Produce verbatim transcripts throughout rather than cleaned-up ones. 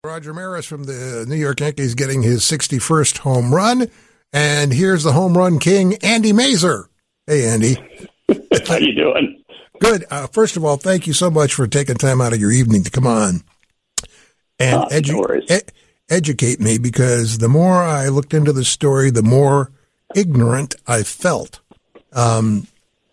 Roger Maris from the New York Yankees getting his sixty-first home run. And here's the home run king, Andy Masur. Hey, Andy. How you doing? Good. Uh, first of all, thank you so much for taking time out of your evening to come on and uh, edu- no e- educate me, because the more I looked into the story, the more ignorant I felt. Um,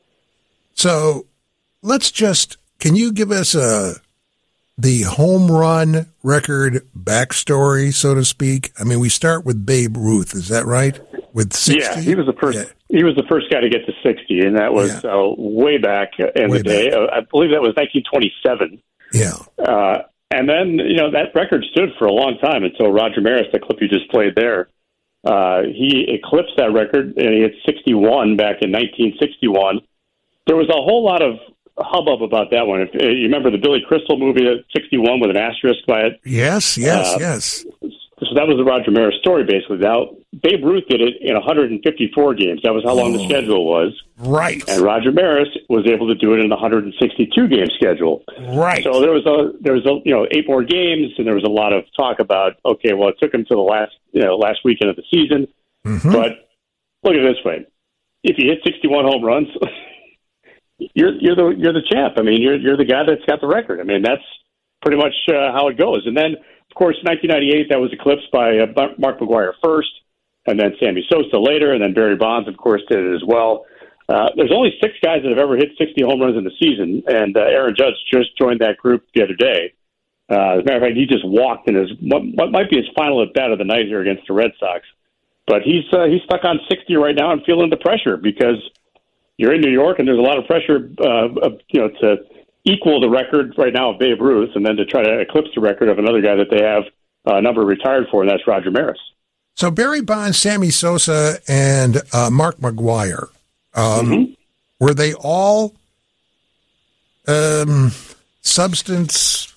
so let's just, can you give us a, the home run record backstory, so to speak? I mean, we start with Babe Ruth. Is that right? With sixty? Yeah, he was the first. Yeah. He was the first guy to get to sixty, and that was Yeah. uh, way back in Way the day. back. Uh, I believe that was nineteen twenty-seven. Yeah. Uh, and then, you know, that record stood for a long time until Roger Maris, the clip you just played there, uh, he eclipsed that record, and he hit sixty-one back in nineteen sixty-one. There was a whole lot of hubbub about that one. If uh, you remember the Billy Crystal movie, uh, sixty-one, with an asterisk by it. Yes, yes, Uh, yes. So that was the Roger Maris story, basically. Now, Babe Ruth did it in one hundred fifty-four games. That was how long Oh. the schedule was. Right. And Roger Maris was able to do it in the one hundred sixty-two game schedule. Right. So there was a there was a you know eight more games, and there was a lot of talk about, okay, well, it took him to the last you know last weekend of the season. Mm-hmm. But look at it this way: if you hit sixty-one home runs, you're you're the you're the champ. I mean, you're you're the guy that's got the record. I mean, that's pretty much uh, how it goes. And then, of course, nineteen ninety-eight, that was eclipsed by uh, Mark McGwire first, and then Sammy Sosa later, and then Barry Bonds, of course, did it as well. Uh, there's only six guys that have ever hit sixty home runs in the season, and uh, Aaron Judge just joined that group the other day. Uh, as a matter of fact, he just walked in his what, what might be his final at bat of the night here against the Red Sox. But he's uh, he's stuck on sixty right now and feeling the pressure, because you're in New York and there's a lot of pressure, uh, of, you know, to equal the record right now of Babe Ruth, and then to try to eclipse the record of another guy that they have a number retired for, and that's Roger Maris. So Barry Bonds, Sammy Sosa, and uh, Mark McGwire, um, Mm-hmm. were they all um, substance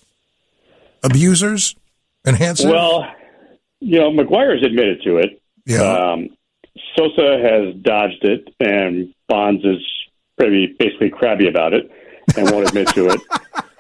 abusers, enhancers? Well, you know, McGuire's admitted to it. Yeah. Um, Sosa has dodged it, and Bonds is pretty basically crabby about it and won't admit to it.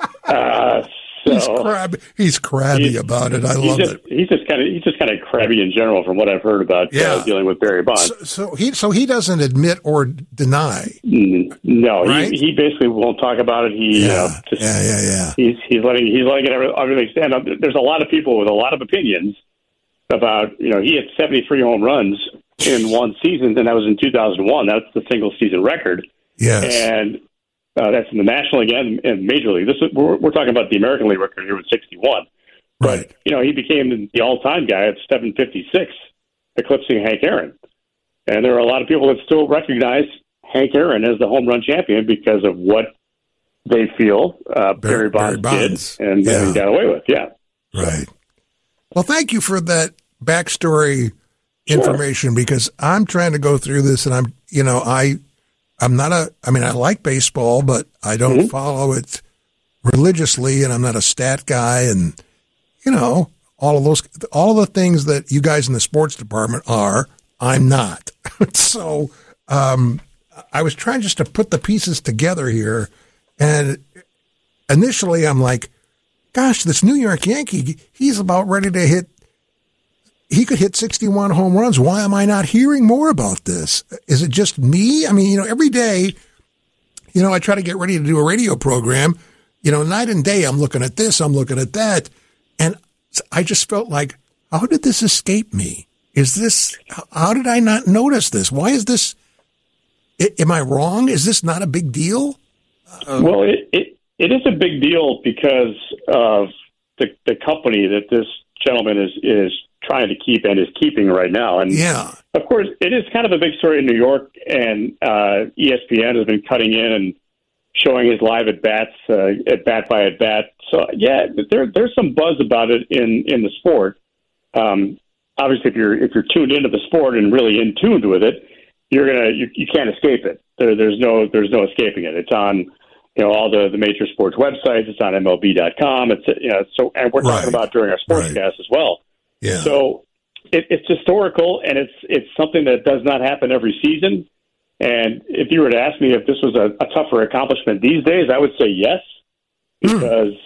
Uh, so he's crabby. He's crabby he's- about it. I he's love just, it. He's just kind of he's just kind of crabby in general, from what I've heard about Yeah. uh, dealing with Barry Bonds. So, so he so he doesn't admit or deny. Mm, No, Right? he, he basically won't talk about it. He Yeah. uh, just, yeah, yeah, yeah. he's he's letting he's letting it every- everything stand up. There's a lot of people with a lot of opinions about, you know, he had seventy-three home runs in one season, and that was in two thousand one. That's the single season record, Yes. and uh, that's in the National League and, and Major League. This is we're, we're talking about the American League record here with sixty-one. Right. But you know, he became the all-time guy at seven fifty-six, eclipsing Hank Aaron. And there are a lot of people that still recognize Hank Aaron as the home run champion because of what they feel uh, Barry, Barry Bonds, Bonds. did and, Yeah. and got away with. Yeah. Right. Well, thank you for that backstory information, because I'm trying to go through this, and I'm, you know, I, I'm not a, I mean, I like baseball, but I don't Mm-hmm. follow it religiously, and I'm not a stat guy, and, you know, all of those, all of the things that you guys in the sports department are, I'm not. So, um, I was trying just to put the pieces together here, and initially I'm like, gosh, this New York Yankee, he's about ready to hit, he could hit sixty-one home runs. Why am I not hearing more about this? Is it just me? I mean, you know, every day, you know, I try to get ready to do a radio program, you know, night and day, I'm looking at this, I'm looking at that. And I just felt like, how did this escape me? Is this, how did I not notice this? Why is this, am I wrong? Is this not a big deal? Uh, well, it, it it is a big deal because of the the company that this gentleman is is trying to keep and is keeping right now. And Yeah. of course, it is kind of a big story in New York, and uh, E S P N has been cutting in and showing his live at bats, uh, at bat by at bat. So yeah, there there's some buzz about it in in the sport. Um, obviously, if you're if you're tuned into the sport and really in tuned with it, you're gonna you, you can't escape it. There, there's no there's no escaping it. It's on, you know, all the, the major sports websites. It's on M L B dot com. It's, you know, so, and we're Right. talking about during our sportscast Right. as well. Yeah. So it, it's historical, and it's it's something that does not happen every season. And if you were to ask me if this was a, a tougher accomplishment these days, I would say yes, because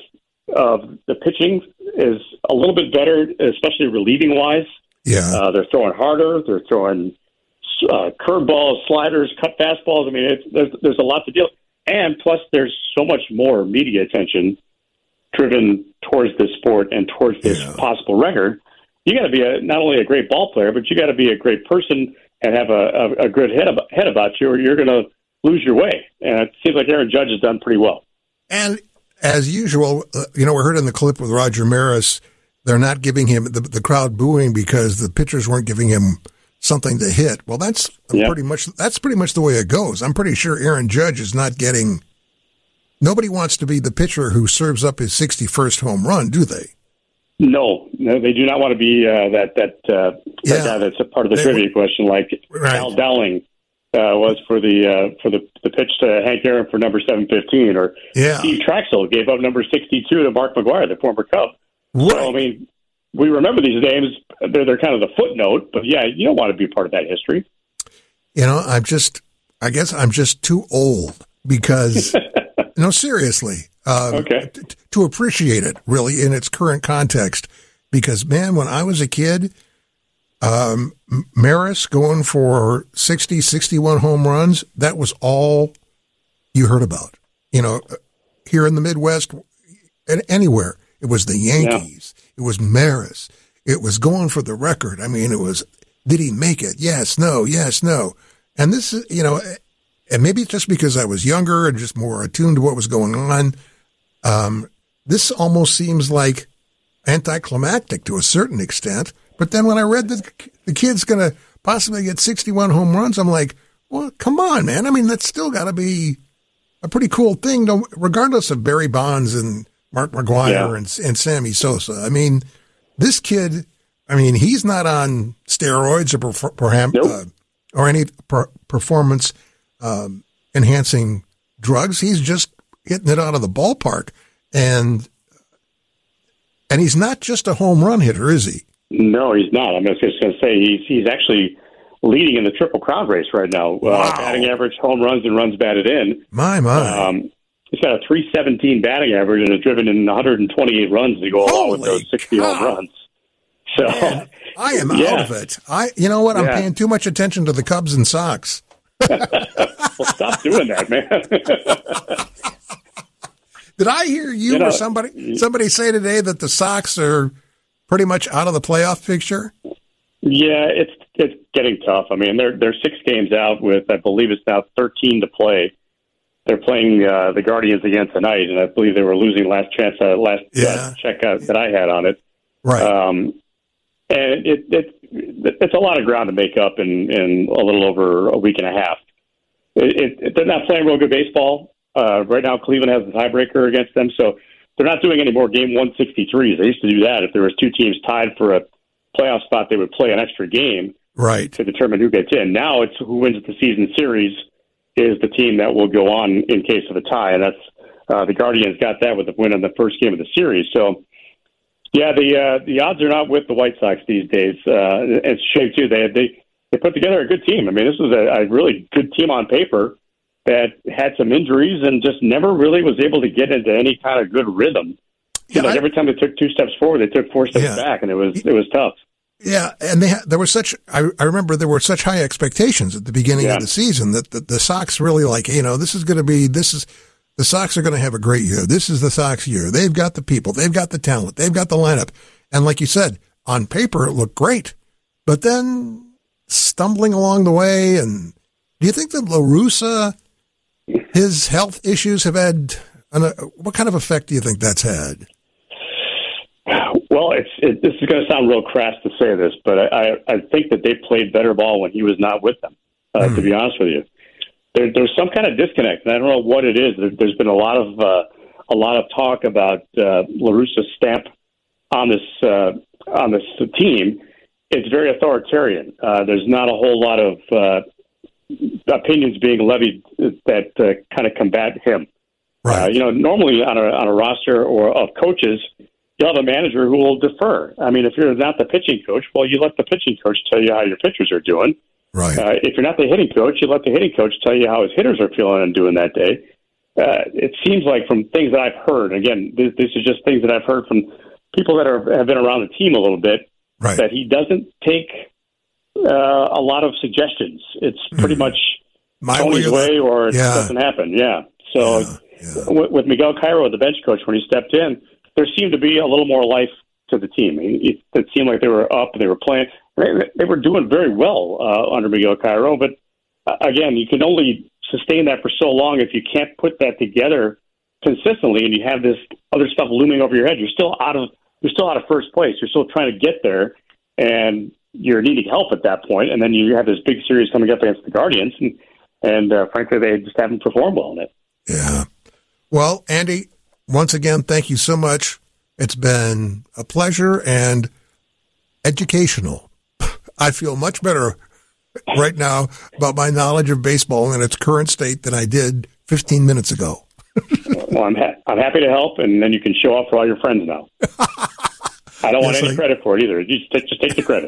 of the pitching is a little bit better, especially relieving wise. Yeah, uh, they're throwing harder. They're throwing uh, curveballs, sliders, cut fastballs. I mean, it's, there's there's a lot to deal. And plus, there's so much more media attention driven towards this sport and towards this yeah. possible record. You got to be a, not only a great ball player, but you got to be a great person and have a, a, a good head about, head about you, or you're going to lose your way. And it seems like Aaron Judge has done pretty well. And as usual, uh, you know, we heard in the clip with Roger Maris, they're not giving him the, the crowd booing because the pitchers weren't giving him something to hit. Well, that's yeah. pretty much that's pretty much the way it goes. I'm pretty sure Aaron Judge is not getting. Nobody wants to be the pitcher who serves up his sixty-first home run, do they? No, no, they do not want to be uh, that that, uh, yeah. that guy that's a part of the they, trivia question, like right. Al Dowling uh, was for the uh, for the, the pitch to Hank Aaron for number seven fifteen, or yeah. Steve Traxel gave up number sixty-two to Mark McGwire, the former Cub. Right. So, I mean, we remember these names. They're, they're kind of the footnote, but yeah, you don't want to be part of that history. You know, I'm just, I guess I'm just too old because, no, seriously, um, okay. t- to appreciate it really in its current context. Because, man, when I was a kid, um, Maris going for sixty, sixty-one home runs, that was all you heard about. You know, here in the Midwest and anywhere. It was the Yankees. Yeah. It was Maris. It was going for the record. I mean, it was, did he make it? Yes, no, yes, no. And this is, you know, and maybe it's just because I was younger and just more attuned to what was going on. Um, this almost seems like anticlimactic to a certain extent. But then when I read that the kid's going to possibly get sixty-one home runs, I'm like, well, come on, man. I mean, that's still got to be a pretty cool thing, regardless of Barry Bonds and Mark McGwire yeah. and, and Sammy Sosa. I mean, this kid, I mean, he's not on steroids or per, perhaps, nope. uh, or any per, performance um, enhancing drugs. He's just hitting it out of the ballpark. And and he's not just a home run hitter, is he? No, he's not. I'm just going to say he's he's actually leading in the Triple Crown race right now. Wow. Uh, batting average, home runs, and runs batted in. My, my. Um, he's got a three seventeen batting average and has driven in one hundred twenty-eight runs to go along with those sixty home runs. So Man, I am yeah. out of it. I, you know what? I'm yeah. paying too much attention to the Cubs and Sox. Well, stop doing that, man. Did I hear you, you know, or somebody somebody say today that the Sox are pretty much out of the playoff picture? Yeah, it's it's getting tough. I mean, they're they're six games out with, I believe it's now thirteen to play. They're playing uh, the Guardians again tonight, and I believe they were losing last chance, uh, last yeah. uh, check out that I had on it. Right. Um, and it, it it's a lot of ground to make up in, in a little over a week and a half. It, it, they're not playing real good baseball. Uh, right now, Cleveland has the tiebreaker against them, so they're not doing any more game one sixty-threes. They used to do that. If there was two teams tied for a playoff spot, they would play an extra game right. to determine who gets in. Now it's who wins the season series is the team that will go on in case of a tie, and that's uh, the Guardians got that with the win on the first game of the series. So, yeah, the uh, the odds are not with the White Sox these days. Uh, it's a shame, too. They, they, they put together a good team. I mean, this was a, a really good team on paper that had some injuries and just never really was able to get into any kind of good rhythm. Yeah, like I, every time they took two steps forward, they took four steps yeah. back, and it was it was tough. Yeah, and they there were such. I, I remember there were such high expectations at the beginning yeah. of the season that the, the Sox really like. You know, this is going to be this is the Sox are going to have a great year. This is the Sox year. They've got the people. They've got the talent. They've got the lineup. And like you said, on paper it looked great, but then stumbling along the way. And do you think that La Russa, his health issues have had, an, what kind of effect do you think that's had? Well, it's, it, this is going to sound real crass to say this, but I, I, I think that they played better ball when he was not with them, uh, mm. to be honest with you. There, there's some kind of disconnect, and I don't know what it is. There, there's been a lot of uh, a lot of talk about uh, La Russa's stamp on this uh, on this team. It's very authoritarian. Uh, there's not a whole lot of uh, opinions being levied that uh, kind of combat him. Right. Uh, you know, normally on a on a roster or of coaches, you'll have a manager who will defer. I mean, if you're not the pitching coach, well, you let the pitching coach tell you how your pitchers are doing. Right. Uh, if you're not the hitting coach, you let the hitting coach tell you how his hitters are feeling and doing that day. uh, it seems like from things that I've heard, again, this, this is just things that I've heard from people that are, have been around the team a little bit, right. that he doesn't take uh, a lot of suggestions. It's pretty mm. much My Tony's way, way or it yeah. doesn't happen. Yeah. So yeah, yeah. With, with Miguel Cairo, the bench coach, when he stepped in, there seemed to be a little more life to the team. It, it seemed like they were up, they were playing. They, they were doing very well uh, under Miguel Cairo, but uh, again, you can only sustain that for so long if you can't put that together consistently, and you have this other stuff looming over your head. You're still out of you're still out of first place. You're still trying to get there, and you're needing help at that point. And then you have this big series coming up against the Guardians, and and uh, frankly, they just haven't performed well in it. Yeah. Well, Andy, once again, thank you so much. It's been a pleasure and educational. I feel much better right now about my knowledge of baseball in its current state than I did fifteen minutes ago. Well, I'm ha- I'm happy to help, and then you can show off for all your friends now. I don't yes, want any I... credit for it either. You just take, just take the credit.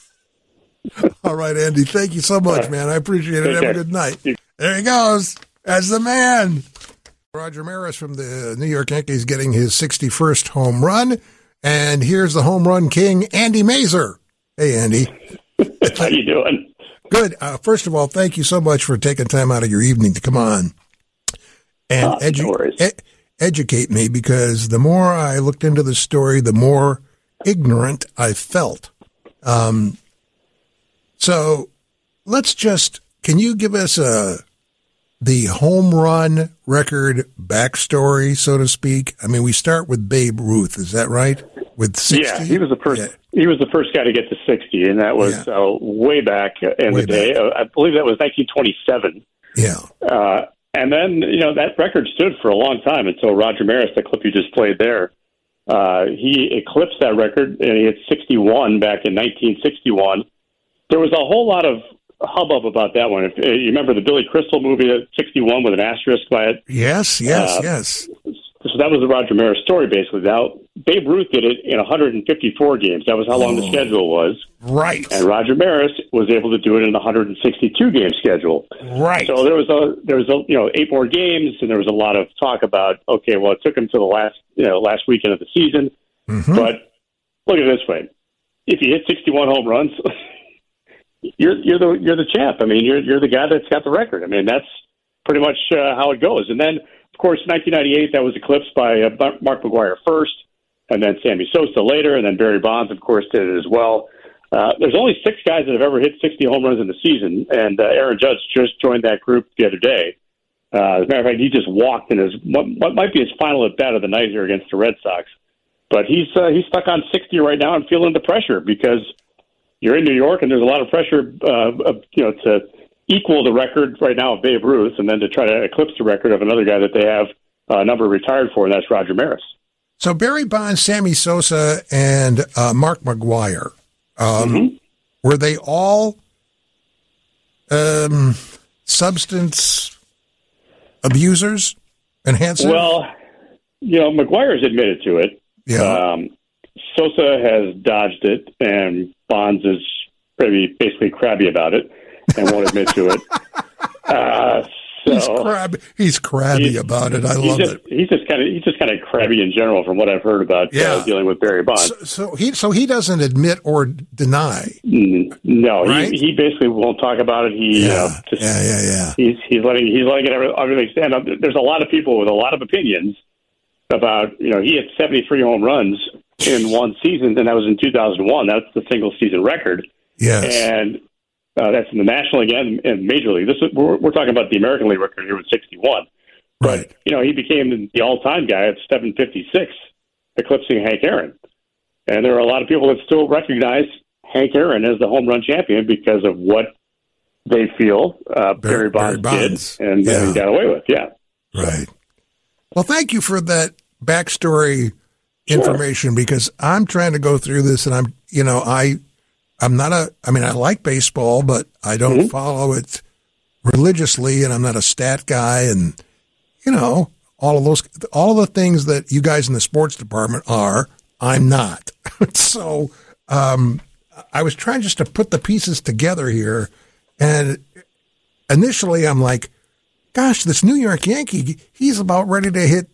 All right, Andy. Thank you so much, man. I appreciate it. Take Have care. a good night. There he goes. As the man. Roger Maris from the New York Yankees getting his sixty-first home run. And here's the home run king, Andy Masur. Hey, Andy. How you doing? Good. Uh, first of all, thank you so much for taking time out of your evening to come on and oh, edu- no ed- educate me, because the more I looked into the story, the more ignorant I felt. Um, so let's just, can you give us a the home run record backstory, so to speak? I mean, we start with Babe Ruth. Is that right? With sixty? Yeah, he was the first. Yeah. He was the first guy to get to sixty, and that was yeah. uh, way back in way the day. Uh, I believe that was nineteen twenty-seven. Yeah. Uh, and then, you know, that record stood for a long time until Roger Maris, the clip you just played there, uh, he eclipsed that record, and he hit sixty-one back in nineteen sixty-one. There was a whole lot of hubbub about that one. If uh, you remember the Billy Crystal movie at sixty-one with an asterisk by it. Yes, yes, uh, yes. So that was the Roger Maris story, basically. Now, Babe Ruth did it in one hundred fifty-four games. That was how long oh, the schedule was. Right. And Roger Maris was able to do it in a one hundred sixty-two game schedule. Right. So there was a there was a you know eight more games, and there was a lot of talk about, okay, well, it took him to the last you know last weekend of the season. Mm-hmm. But look at it this way: if you hit sixty-one home runs, you're you're the you're the champ. I mean, you're you're the guy that's got the record. I mean, that's pretty much uh, how it goes. And then, of course, nineteen ninety-eight, that was eclipsed by uh, Mark McGwire first, and then Sammy Sosa later, and then Barry Bonds, of course, did it as well. Uh, there's only six guys that have ever hit sixty home runs in the season, and uh, Aaron Judge just joined that group the other day. Uh, as a matter of fact, he just walked in his what, what might be his final at bat of the night here against the Red Sox. But he's uh, he's stuck on sixty right now and feeling the pressure, because you're in New York and there's a lot of pressure, uh, you know, to equal the record right now of Babe Ruth, and then to try to eclipse the record of another guy that they have a uh, number retired for, and that's Roger Maris. So Barry Bonds, Sammy Sosa, and uh, Mark McGwire, um, mm-hmm. were they all um, substance abusers, enhancers? Well, you know, McGwire's admitted to it. Yeah. Um, Sosa has dodged it, and Bonds is pretty basically crabby about it and won't admit to it. Uh, so he's crabby. He's crabby he's, about it. I love just, it. He's just kind of he's just kind of crabby in general, from what I've heard about yeah. uh, dealing with Barry Bonds. So, so he so he doesn't admit or deny. Mm, no, right? he, he basically won't talk about it. He yeah. uh, just, yeah, yeah, yeah. He's he's letting he's letting everything stand up. There's a lot of people with a lot of opinions about, you know, he had seventy-three home runs in one season, and that was in two thousand one. That's the single season record. Yes. And uh, that's in the National League and, and Major League. This is, we're, we're talking about the American League record here with sixty-one. Right. But, you know, he became the all-time guy at seven fifty-six, eclipsing Hank Aaron. And there are a lot of people that still recognize Hank Aaron as the home run champion because of what they feel uh, Barry, Barry Bonds, Barry Bonds did and, yeah. and he got away with. Yeah. Right. Well, thank you for that backstory information, sure. because I'm trying to go through this, and I'm, you know, I, I'm not a, I mean, I like baseball, but I don't mm-hmm. follow it religiously, and I'm not a stat guy, and, you know, all of those, all of the things that you guys in the sports department are, I'm not. So, um, I was trying just to put the pieces together here, and initially I'm like, gosh, this New York Yankee, he's about ready to hit,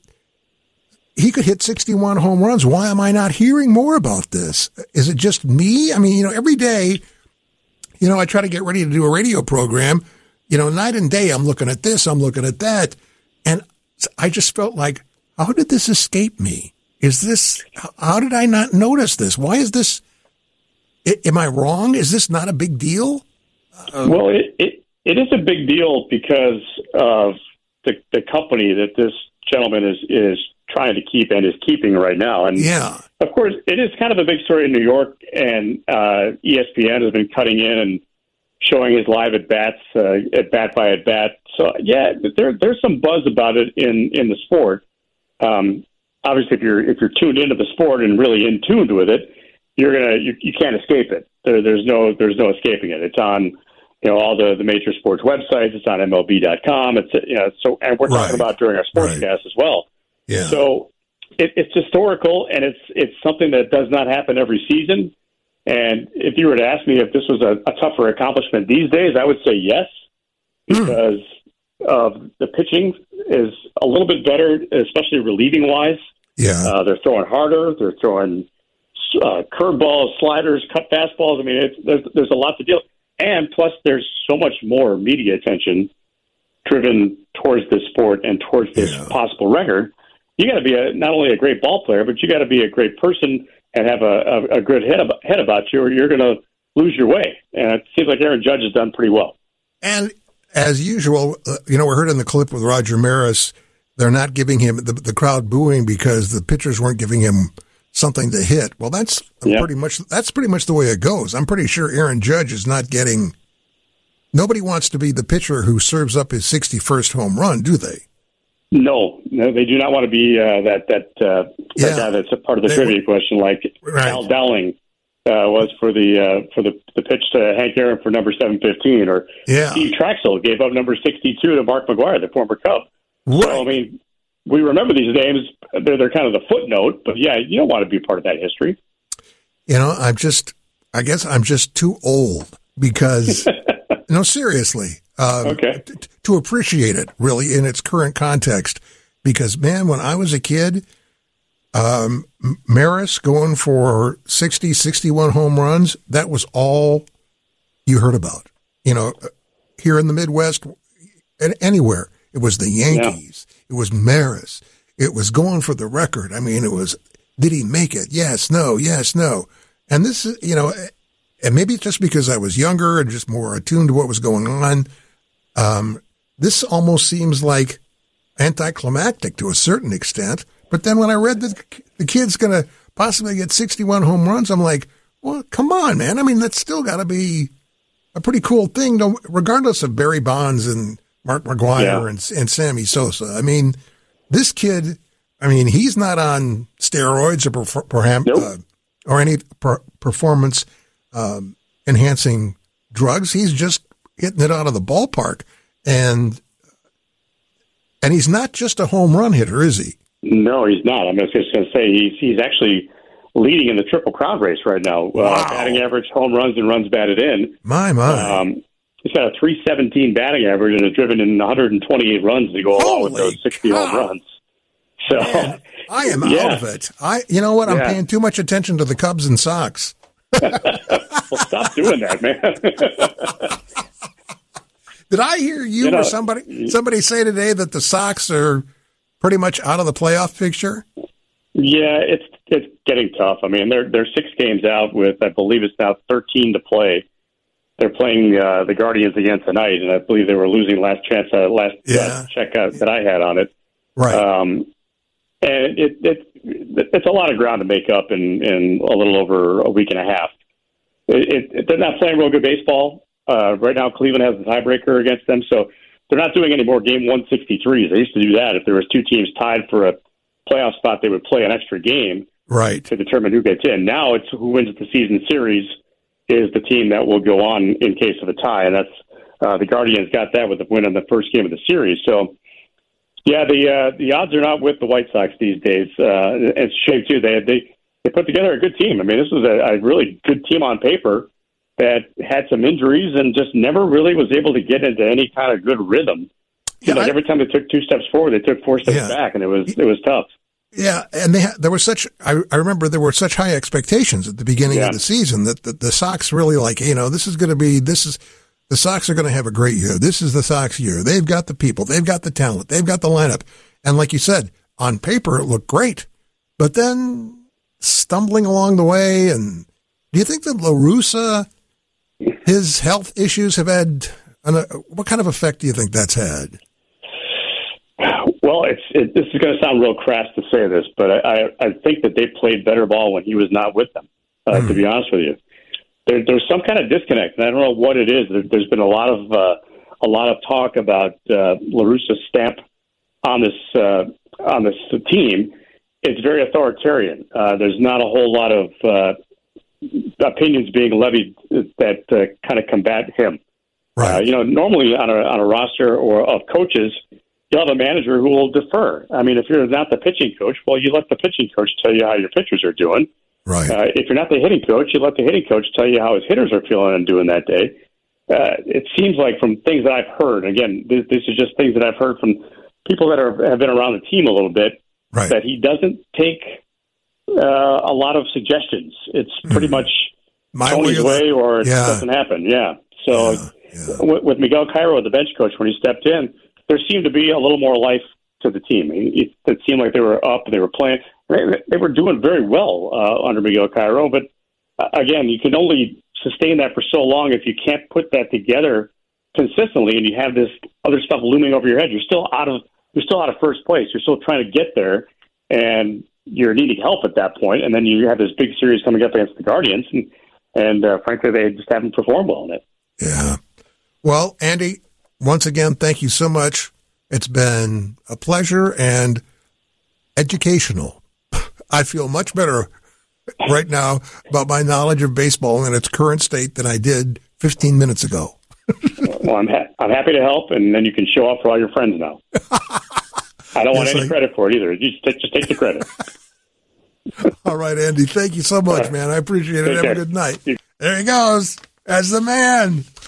he could hit sixty-one home runs. Why am I not hearing more about this? Is it just me? I mean, you know, every day, you know, I try to get ready to do a radio program. You know, night and day, I'm looking at this, I'm looking at that. And I just felt like, how did this escape me? Is this, how did I not notice this? Why is this, am I wrong? Is this not a big deal? Uh, well, it, it it is a big deal because of the the company that this gentleman is, is trying to keep and is keeping right now. And yeah, of course, it is kind of a big story in New York, and uh, E S P N has been cutting in and showing his live at bats, uh, at bat by at bat. So yeah, there there's some buzz about it in, in the sport. Um, obviously, if you're if you're tuned into the sport and really in tuned with it, you're gonna you, you can't escape it. There, there's no there's no escaping it. It's on, you know, all the, the major sports websites. It's on M L B dot com. It's, you know, so, and we're talking right. about during our sportscast right. as well. Yeah. So it, it's historical, and it's it's something that does not happen every season. And if you were to ask me if this was a, a tougher accomplishment these days, I would say yes, because mm. of the pitching is a little bit better, especially relieving wise. Yeah, uh, they're throwing harder. They're throwing uh, curveballs, sliders, cut fastballs. I mean, it's, there's there's a lot to deal. And plus, there's so much more media attention driven towards this sport and towards this yeah. possible record. You got to be a, not only a great ball player, but you got to be a great person and have a, a, a good head, ab- head about you, or you're going to lose your way. And it seems like Aaron Judge has done pretty well. And as usual, uh, you know, we heard in the clip with Roger Maris, they're not giving him the, the crowd booing because the pitchers weren't giving him something to hit. Well, that's yeah. pretty much that's pretty much the way it goes. I'm pretty sure Aaron Judge is not getting. Nobody wants to be the pitcher who serves up his sixty-first home run, do they? No, no, they do not want to be uh, that that, uh, yeah. that guy that's a part of the they, trivia question, like right. Al Dowling uh, was for the uh, for the, the pitch to Hank Aaron for number seven fifteen, or yeah. Steve Traxel gave up number sixty-two to Mark McGwire, the former Cub. Right. So, I mean, we remember these names. They're, they're kind of the footnote, but yeah, you don't want to be part of that history. You know, I'm just, I guess I'm just too old because, no, seriously. Um, okay. t- to appreciate it, really, in its current context. Because, man, when I was a kid, um, Maris going for sixty, sixty-one home runs, that was all you heard about. You know, here in the Midwest and anywhere, it was the Yankees. Yeah. It was Maris. It was going for the record. I mean, it was, did he make it? Yes, no, yes, no. And this is, you know, and maybe it's just because I was younger and just more attuned to what was going on. Um, this almost seems like anticlimactic to a certain extent. But then when I read that the kid's going to possibly get sixty-one home runs, I'm like, well, come on, man. I mean, that's still got to be a pretty cool thing, regardless of Barry Bonds and Mark McGwire yeah. and, and Sammy Sosa. I mean, this kid, I mean, he's not on steroids or per, perhaps, nope. uh, or any per, performance um, enhancing drugs. He's just hitting it out of the ballpark. And and he's not just a home run hitter, is he? No, he's not. I'm just going to say he's he's actually leading in the Triple Crown race right now. Wow. Uh, batting average, home runs, and runs batted in. My, my. Um, he's got a three seventeen batting average and has driven in one hundred twenty-eight runs to go Holy along with those sixty cow. home runs. So Man, I am yeah. out of it. I, you know what? I'm yeah. paying too much attention to the Cubs and Sox. Well, stop doing that, man. Did I hear you, you know, or somebody somebody say today that the Sox are pretty much out of the playoff picture? Yeah, it's it's getting tough. I mean, they're they're six games out with, I believe it's now thirteen to play. They're playing uh, the Guardians again tonight, and I believe they were losing last chance, uh, last yeah. uh, check out that I had on it. Right. Um, and it, it it's a lot of ground to make up in, in a little over a week and a half. It, it, they're not playing real good baseball. Uh, right now, Cleveland has the tiebreaker against them, so they're not doing any more game one sixty-threes. They used to do that. If there was two teams tied for a playoff spot, they would play an extra game right. to determine who gets in. Now it's who wins the season series is the team that will go on in case of a tie, and that's uh, the Guardians got that with the win on the first game of the series. So, yeah, the uh, the odds are not with the White Sox these days. Uh, it's a shame, too. They, they, they put together a good team. I mean, this was a, a really good team on paper that had some injuries and just never really was able to get into any kind of good rhythm. Yeah, like I, every time they took two steps forward, they took four steps yeah. back, and it was it was tough. Yeah, and they there was such. I, I remember there were such high expectations at the beginning yeah. of the season that the, the Sox really like. You know, this is going to be this is the Sox are going to have a great year. This is the Sox year. They've got the people. They've got the talent. They've got the lineup. And like you said, on paper it looked great, but then stumbling along the way. And do you think that La Russa, his health issues have had? An, uh, what kind of effect do you think that's had? Well, it's it, this is going to sound real crass to say this, but I, I, I think that they played better ball when he was not with them. Uh, mm. To be honest with you, there, there's some kind of disconnect, and I don't know what it is. There, there's been a lot of uh, a lot of talk about uh, La Russa's stamp on this uh, on this team. It's very authoritarian. Uh, there's not a whole lot of uh, opinions being levied that uh, kind of combat him. Right. Uh, you know, normally on a on a roster or of coaches, you'll have a manager who will defer. I mean, if you're not the pitching coach, well, you let the pitching coach tell you how your pitchers are doing. Right. Uh, if you're not the hitting coach, you let the hitting coach tell you how his hitters are feeling and doing that day. Uh, it seems like from things that I've heard, again, this, this is just things that I've heard from people that are, have been around the team a little bit, right. that he doesn't take uh, a lot of suggestions. It's pretty mm. much My Tony's way, way or it yeah. doesn't happen. Yeah. So yeah. Yeah. With, with Miguel Cairo, the bench coach, when he stepped in, there seemed to be a little more life to the team. It, it seemed like they were up, they were playing. They, they were doing very well uh, under Miguel Cairo, but uh, again, you can only sustain that for so long if you can't put that together consistently, and you have this other stuff looming over your head. You're still out of you're still out of first place. You're still trying to get there, and you're needing help at that point. And then you have this big series coming up against the Guardians, and and uh, frankly, they just haven't performed well in it. Yeah. Well, Andy, once again, thank you so much. It's been a pleasure and educational. I feel much better right now about my knowledge of baseball in its current state than I did fifteen minutes ago. Well, I'm ha- I'm happy to help, and then you can show off for all your friends now. I don't yes, want any I... credit for it either. Just take, just take the credit. All right, Andy. Thank you so much, man. I appreciate it. Take Have care. A good night. There he goes. As the man.